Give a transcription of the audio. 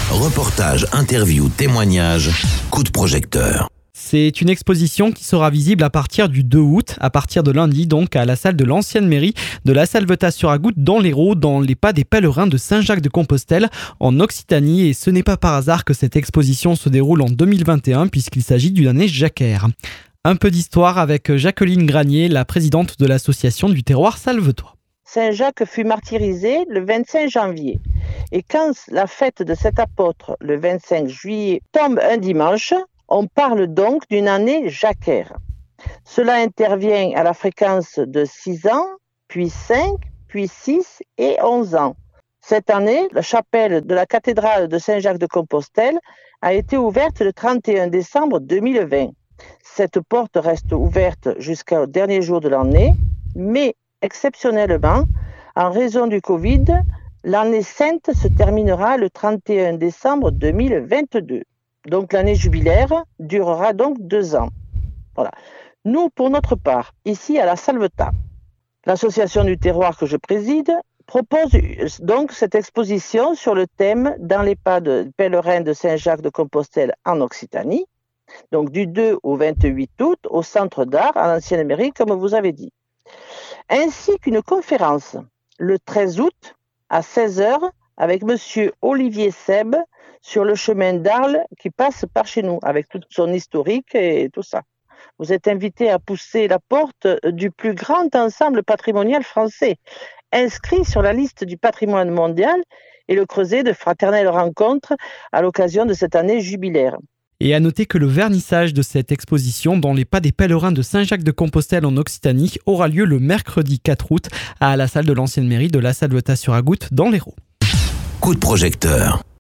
Reportages, interviews, témoignages, coup de projecteur. C'est une exposition qui sera visible à partir du 2 août, à partir de lundi donc, à la salle de l'ancienne mairie de La Salvetat-sur-Agoutte dans l'Hérault, dans les pas des pèlerins de Saint-Jacques-de-Compostelle en Occitanie. Et ce n'est pas par hasard que cette exposition se déroule en 2021 puisqu'il s'agit d'une année jacquère. Un peu d'histoire avec Jacqueline Granier, la présidente de l'association du terroir salvetois. Saint-Jacques fut martyrisé le 25 janvier. Et quand la fête de cet apôtre, le 25 juillet, tombe un dimanche, on parle donc d'une année jacquère. Cela intervient à la fréquence de 6 ans, puis 5, puis 6 et 11 ans. Cette année, la chapelle de la cathédrale de Saint-Jacques-de-Compostelle a été ouverte le 31 décembre 2020. Cette porte reste ouverte jusqu'au dernier jour de l'année, mais exceptionnellement, en raison du Covid, l'année sainte se terminera le 31 décembre 2022. Donc l'année jubilaire durera donc 2 ans. Voilà. Nous, pour notre part, ici à la Salvetat, l'association du terroir que je préside propose donc cette exposition sur le thème « Dans les pas de pèlerins de Saint-Jacques-de-Compostelle en Occitanie », donc du 2 au 28 août au Centre d'Art à l'ancienne mairie, comme vous avez dit. Ainsi qu'une conférence le 13 août à 16h avec monsieur Olivier Seb sur le chemin d'Arles qui passe par chez nous avec tout son historique et tout ça. Vous êtes invité à pousser la porte du plus grand ensemble patrimonial français, inscrit sur la liste du patrimoine mondial et le creuset de fraternelles rencontres à l'occasion de cette année jubilaire. Et à noter que le vernissage de cette exposition dans les pas des pèlerins de Saint-Jacques-de-Compostelle en Occitanie aura lieu le mercredi 4 août à la salle de l'ancienne mairie de La Salvetat-sur-Agoutte dans l'Hérault. Coup de projecteur.